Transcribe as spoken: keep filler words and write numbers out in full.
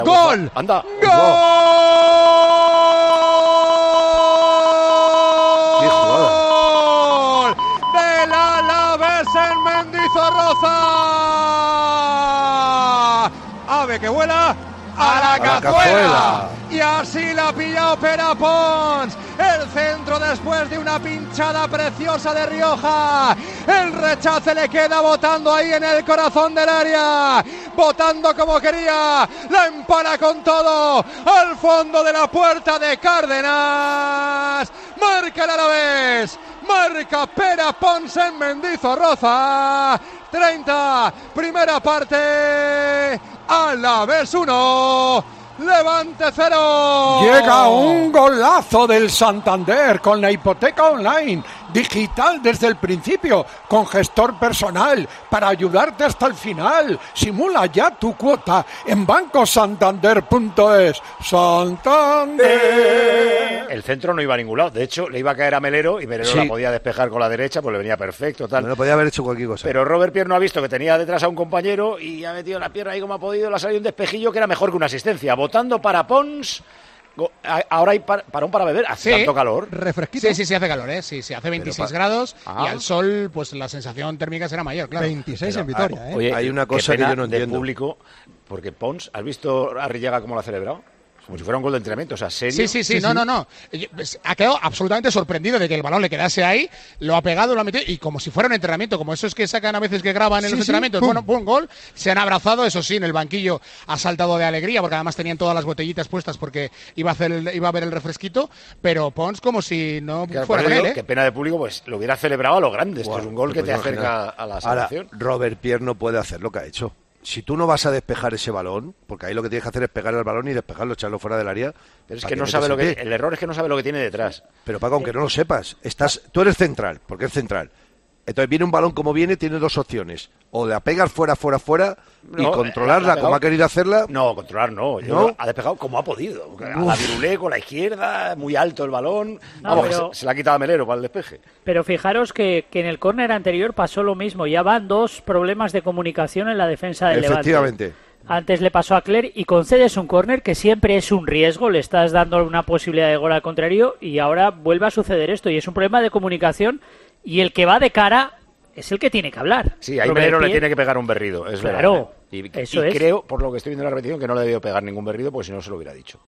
¡Gol! ¡Anda! ¡Gol! ¡Qué jugada! ¡Del Alavés en Mendizorroza! ¡Ave que vuela! ¡A la, a la cazuela! cazuela! Y así la pilla Opera Pons. El centro después de una pinchada preciosa de Rioja. El rechace le queda botando ahí en el corazón del área. Botando como quería. La empala con todo. Al fondo de la puerta de Cárdenas. Marca el Alavés. Marca Pera Pons en Mendizorroza. treinta. Primera parte. Alavés uno. Levante cero. Llega un golazo del Santander con la hipoteca online, digital desde el principio, con gestor personal para ayudarte hasta el final. Simula ya tu cuota en banco santander punto es. Santander. El centro no iba a ningún lado. De hecho, le iba a caer a Melero y Melero Sí. la podía despejar con la derecha, pues le venía perfecto, tal. No podía haber hecho cualquier cosa. Pero Robert Pierno ha visto que tenía detrás a un compañero y ha metido la pierna ahí como ha podido, le ha salido un despejillo que era mejor que una asistencia. Votando para Pons. Go- a- Ahora hay par- parón para beber. Hace Sí. tanto calor. Refresquito. Sí, sí, sí, hace calor, ¿eh? Sí, sí, hace veintiséis pa- grados Ah. y al sol, pues la sensación térmica será mayor, claro. veintiséis en Pero, Vitoria, ah, ¿eh? Oye, hay una qué cosa que pena yo no de entiendo. público, porque Pons, ¿has visto a Arrillaga cómo lo ha celebrado? Como si fuera un gol de entrenamiento, o sea, serio. Sí, sí, sí, no, no, no. Yo- pues, Ha quedado absolutamente sorprendido de que el balón le quedase ahí, lo ha pegado, lo ha metido, y como si fuera un entrenamiento, como esos que sacan a veces que graban en Sí, los sí, entrenamientos, pum. bueno, pum, gol, se han abrazado, eso sí, en el banquillo ha saltado de alegría, porque además tenían todas las botellitas puestas porque iba a hacer el- iba a ver el refresquito, pero Pons como si no Claro, fuera por con eso él, digo, ¿eh? qué pena de público, pues lo hubiera celebrado a lo grande. Esto Buah, es un gol te que te puedes acerca imaginar. a la Ahora, salvación. Robert Pierre no puede hacer lo que ha hecho. Si tú no vas a despejar ese balón, porque ahí lo que tienes que hacer es pegar el balón y despejarlo, echarlo fuera del área. Pero es ¿para que qué no metes sabe lo que. el pie? El error es que no sabe lo que tiene detrás. Pero Paco, aunque no lo sepas, estás, tú eres central, porque es central. Entonces viene un balón como viene, tiene dos opciones. O la pegas fuera, fuera, fuera y No, controlarla la ha como pegado. ha querido hacerla. No, controlar no. Yo ¿No? Ha despejado como ha podido. A la virulé con la izquierda, muy alto el balón. No, Vamos, pero- se, se la ha quitado a Melero para el despeje. Pero fijaros que, que en el córner anterior pasó lo mismo. Ya van dos problemas de comunicación en la defensa del Levante. Efectivamente. Antes le pasó a Cler y concedes un córner que siempre es un riesgo, le estás dando una posibilidad de gol al contrario y ahora vuelve a suceder esto y es un problema de comunicación y el que va de cara es el que tiene que hablar. Sí, ahí Robert Melero le Pierre. tiene que pegar un berrido, es Claro, verdad. ¿eh? Y, eso y es. creo, por lo que estoy viendo en la repetición, que no le debió pegar ningún berrido, porque si no se lo hubiera dicho.